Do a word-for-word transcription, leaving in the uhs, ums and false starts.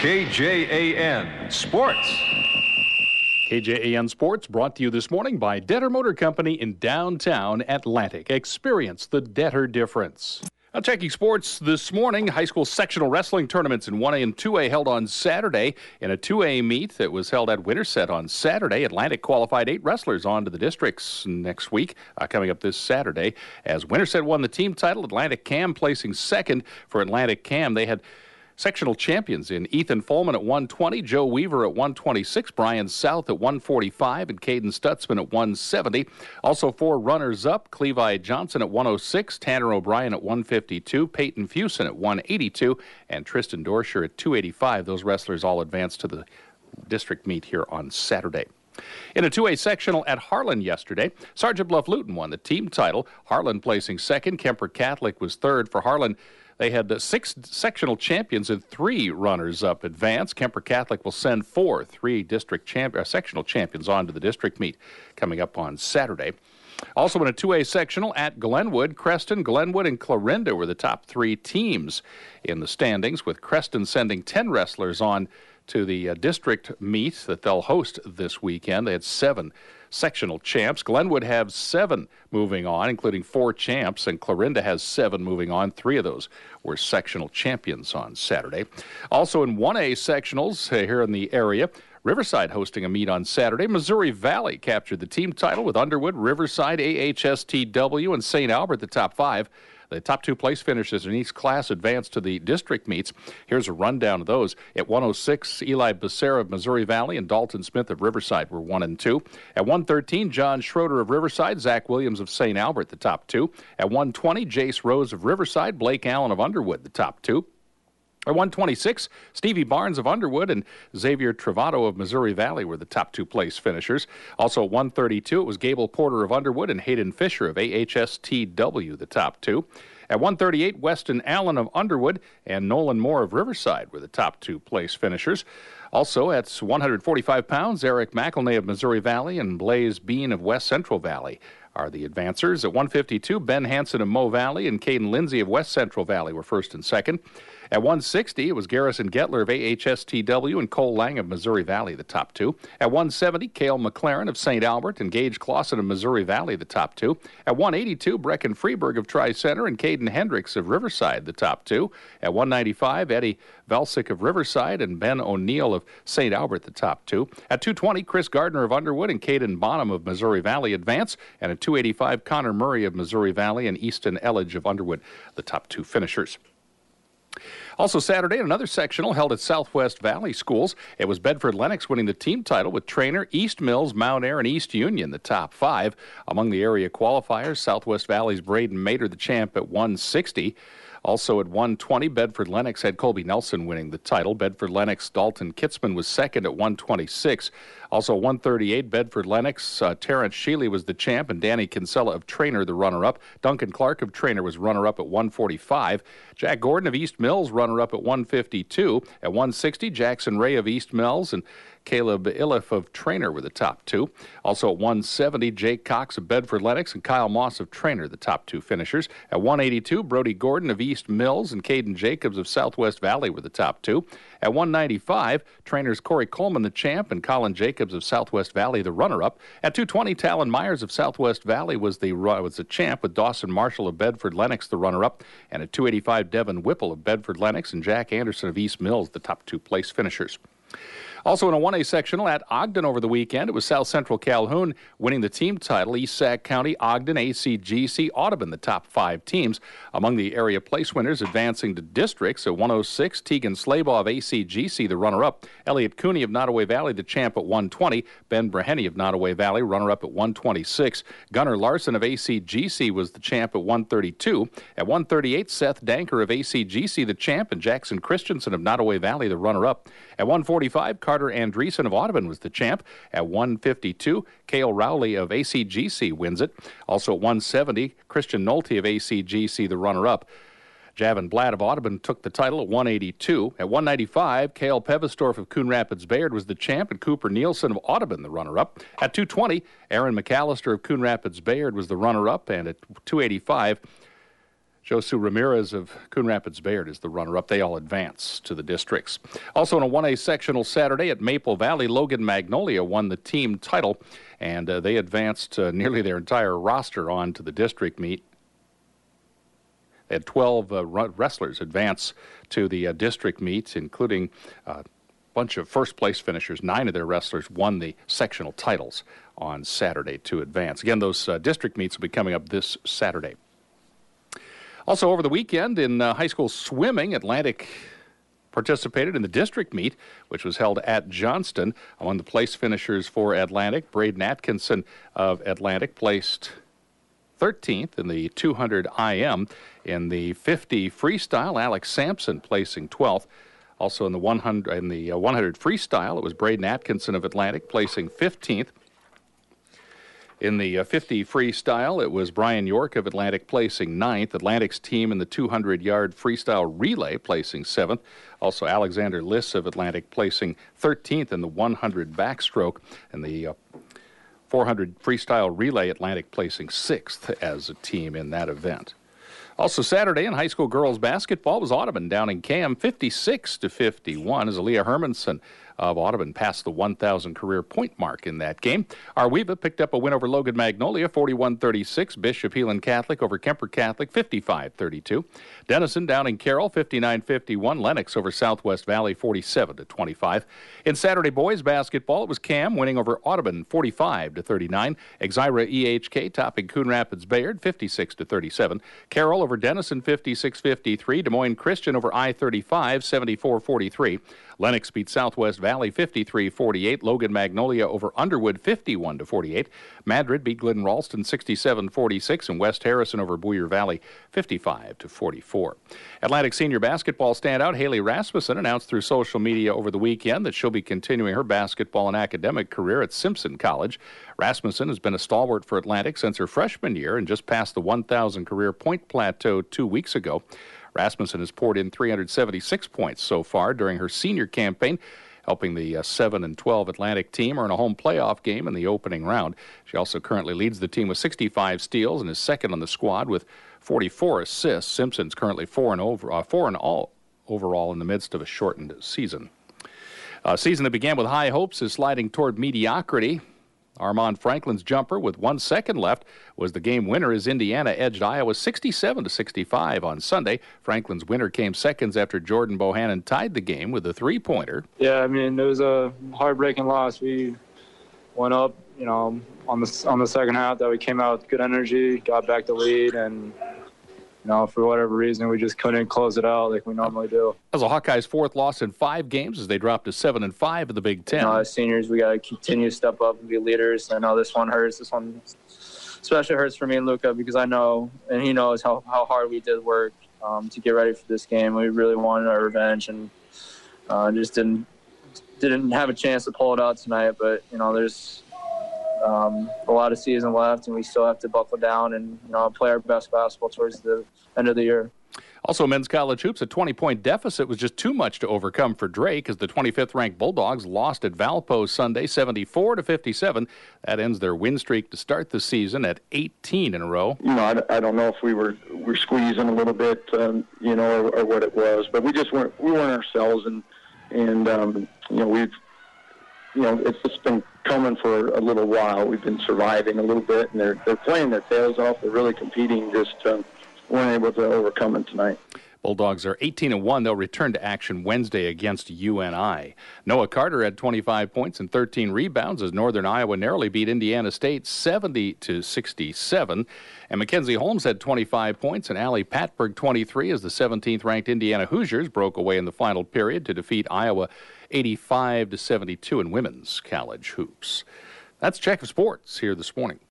K J A N Sports. K J A N Sports brought to you this morning by Detter Motor Company in downtown Atlantic. Experience the Detter difference. Now, checking sports this morning, high school sectional wrestling tournaments in one A and two A held on Saturday. In a two A meet that was held at Winterset on Saturday, Atlantic qualified eight wrestlers on to the districts next week, uh, coming up this Saturday. As Winterset won the team title, Atlantic Cam placing second. For Atlantic Cam, they had sectional champions in Ethan Folman at one twenty, Joe Weaver at one twenty-six, Brian South at one forty-five, and Caden Stutzman at one seventy. Also four runners-up, Clevi Johnson at one oh six, Tanner O'Brien at one fifty-two, Peyton Fusen at one eighty-two, and Tristan Dorsher at two eighty-five. Those wrestlers all advanced to the district meet here on Saturday. In a two A sectional at Harlan yesterday, Sergeant Bluff Luton won the team title, Harlan placing second. Kemper Catholic was third. For Harlan, they had six sectional champions and three runners-up advance. Kemper Catholic will send four, three district champ- uh, sectional champions on to the district meet coming up on Saturday. Also in a two A sectional at Glenwood, Creston, Glenwood, and Clarinda were the top three teams in the standings, with Creston sending ten wrestlers on to the uh, district meet that they'll host this weekend. They had seven sectional champs. Glenwood has seven moving on, including four champs, and Clarinda has seven moving on. Three of those were sectional champions on Saturday. Also in one A sectionals uh, here in the area, Riverside hosting a meet on Saturday. Missouri Valley captured the team title with Underwood, Riverside, A H S T W, and Saint Albert the top five. The top two place finishers in each class advanced to the district meets. Here's a rundown of those. At one oh six, Eli Becerra of Missouri Valley and Dalton Smith of Riverside were one and two. At one thirteen, John Schroeder of Riverside, Zach Williams of Saint Albert, the top two. At one twenty, Jace Rose of Riverside, Blake Allen of Underwood, the top two. At one twenty-six, Stevie Barnes of Underwood and Xavier Travato of Missouri Valley were the top two place finishers. Also at one thirty-two, it was Gable Porter of Underwood and Hayden Fisher of A H S T W, the top two. At one thirty-eight, Weston Allen of Underwood and Nolan Moore of Riverside were the top two place finishers. Also at one forty-five pounds, Eric McElnay of Missouri Valley and Blaze Bean of West Central Valley are the advancers. At one fifty-two, Ben Hansen of Mo Valley and Caden Lindsay of West Central Valley were first and second. At one sixty, it was Garrison Getler of A H S T W and Cole Lang of Missouri Valley, the top two. At one seventy, Cale McLaren of Saint Albert and Gage Clausen of Missouri Valley, the top two. At one eighty-two, Brecken Freeberg of Tri-Center and Caden Hendricks of Riverside, the top two. At one ninety-five, Eddie Velsick of Riverside and Ben O'Neill of Saint Albert, the top two. At two twenty, Chris Gardner of Underwood and Caden Bonham of Missouri Valley advance. And at two eighty-five, Connor Murray of Missouri Valley and Easton Elledge of Underwood, the top two finishers. Also Saturday, another sectional held at Southwest Valley Schools. It was Bedford Lennox winning the team title with Trainer, East Mills, Mount Air, and East Union, the top five. Among the area qualifiers, Southwest Valley's Braden Mater, the champ, at one sixty. Also at one twenty, Bedford Lennox had Colby Nelson winning the title. Bedford Lennox Dalton Kitzman was second at one twenty-six. Also one thirty-eight, Bedford Lennox, uh, Terrence Sheely was the champ, and Danny Kinsella of Trainer the runner-up. Duncan Clark of Trainer was runner-up at one forty-five. Jack Gordon of East Mills runner-up at one fifty-two. At one sixty, Jackson Ray of East Mills and Caleb Iliff of Trainer were the top two. Also at one seventy, Jake Cox of Bedford Lennox and Kyle Moss of Trainer, the top two finishers. At one eighty-two, Brody Gordon of East Mills and Caden Jacobs of Southwest Valley were the top two. At one ninety-five, Trainers Corey Coleman, the champ, and Colin Jacobs of Southwest Valley, the runner-up. At two twenty, Talon Myers of Southwest Valley was the was the champ, with Dawson Marshall of Bedford Lennox, the runner-up. And at two eighty-five, Devin Whipple of Bedford Lennox and Jack Anderson of East Mills, the top two place finishers. Also in a one A sectional at Ogden over the weekend, it was South Central Calhoun winning the team title. East Sac County, Ogden, A C G C, Audubon, the top five teams. Among the area place winners advancing to districts, at one oh six, Tegan Slabaugh of A C G C, the runner-up. Elliott Cooney of Nottoway Valley, the champ, at one twenty. Ben Breheny of Nottoway Valley, runner-up at one twenty-six. Gunnar Larson of A C G C was the champ at one thirty-two. At one thirty-eight, Seth Danker of A C G C, the champ, and Jackson Christensen of Nottoway Valley, the runner-up. At one forty-five, Carter Andreessen of Audubon was the champ. At one fifty-two, Cale Rowley of A C G C wins it. Also at one seventy, Christian Nolte of A C G C, the runner-up. Javin Blatt of Audubon took the title at one eighty-two. At one ninety-five, Cale Pevistorf of Coon Rapids Bayard was the champ, and Cooper Nielsen of Audubon the runner-up. At two twenty, Aaron McAllister of Coon Rapids Bayard was the runner-up, and at two eighty-five, Josu Ramirez of Coon Rapids Bayard is the runner-up. They all advance to the districts. Also in a one A sectional Saturday at Maple Valley, Logan Magnolia won the team title, and uh, they advanced uh, nearly their entire roster on to the district meet. They had twelve uh, wrestlers advance to the uh, district meet, including a uh, bunch of first-place finishers. Nine of their wrestlers won the sectional titles on Saturday to advance. Again, those uh, district meets will be coming up this Saturday. Also over the weekend in uh, high school swimming, Atlantic participated in the district meet, which was held at Johnston. Among the place finishers for Atlantic, Braden Atkinson of Atlantic placed thirteenth in the two hundred I M. In the fifty freestyle, Alex Sampson placing twelfth. Also in the one hundred, in the uh, one hundred freestyle, it was Braden Atkinson of Atlantic placing fifteenth. In the uh, fifty freestyle, it was Brian York of Atlantic placing ninth. Atlantic's team in the two hundred yard freestyle relay placing seventh. Also, Alexander Liss of Atlantic placing thirteenth in the one hundred backstroke. And the uh, four hundred freestyle relay, Atlantic placing sixth as a team in that event. Also Saturday in high school girls basketball was Audubon down in Cam fifty-six to fifty-one as Aaliyah Hermanson of Audubon passed the one thousand career point mark in that game. Arweva picked up a win over Logan Magnolia forty-one thirty-six. Bishop Heelan Catholic over Kemper Catholic fifty-five thirty-two. Denison down in Carroll fifty-nine fifty-one. Lennox over Southwest Valley forty-seven to twenty-five. In Saturday boys basketball, it was Cam winning over Audubon forty-five to thirty-nine. Exira E H K topping Coon Rapids Bayard fifty-six to thirty-seven. Carroll over Denison fifty-six fifty-three. Des Moines Christian over I thirty-five seventy-four forty-three. Lennox beat Southwest Valley fifty-three forty-eight. Logan Magnolia over Underwood fifty-one to forty-eight. Madrid beat Glidden Ralston sixty-seven forty-six, and West Harrison over Boyer Valley fifty-five to forty-four. Atlantic senior basketball standout Haley Rasmussen announced through social media over the weekend that she'll be continuing her basketball and academic career at Simpson College. Rasmussen has been a stalwart for Atlantic since her freshman year and just passed the one thousand career point plateau two weeks ago. Rasmussen has poured in three hundred seventy-six points so far during her senior campaign, helping the uh, seven and twelve Atlantic team earn a home playoff game in the opening round. She also currently leads the team with sixty-five steals and is second on the squad with forty-four assists. Simpson's currently four and over, uh, four and all overall in the midst of a shortened season. A season that began with high hopes is sliding toward mediocrity. Armand Franklin's jumper with one second left was the game winner as Indiana edged Iowa sixty-seven to sixty-five on Sunday. Franklin's winner came seconds after Jordan Bohannon tied the game with a three-pointer. Yeah, I mean, it was a heartbreaking loss. We went up, you know, on the on the second half that we came out with good energy, got back the lead, and you know, for whatever reason, we just couldn't close it out like we normally do. That was the Hawkeyes' fourth loss in five games as they dropped to seven and five in the Big Ten. You know, as seniors, we got to continue to step up and be leaders. I know this one hurts. This one especially hurts for me and Luca because I know, and he knows how, how hard we did work um, to get ready for this game. We really wanted our revenge and uh, just didn't didn't have a chance to pull it out tonight. But you know, there's Um, a lot of season left, and we still have to buckle down and you know play our best basketball towards the end of the year. Also, men's college hoops, a twenty-point deficit was just too much to overcome for Drake as the twenty-fifth ranked Bulldogs lost at Valpo Sunday, seventy-four to fifty-seven. That ends their win streak to start the season at eighteen in a row. You know, I, I don't know if we were were squeezing a little bit, um, you know, or, or what it was, but we just weren't we weren't ourselves, and and um, you know we've you know it's just been coming for a little while. We've been surviving a little bit, and they're they're playing their tails off. They're really competing. Just um, weren't able to overcome it tonight. Bulldogs are eighteen and one. They'll return to action Wednesday against U N I. Noah Carter had twenty-five points and thirteen rebounds as Northern Iowa narrowly beat Indiana State seventy to sixty-seven. And Mackenzie Holmes had twenty-five points and Allie Patberg twenty-three as the seventeenth ranked Indiana Hoosiers broke away in the final period to defeat Iowa eighty-five to seventy-two in women's college hoops. That's Check of Sports here this morning.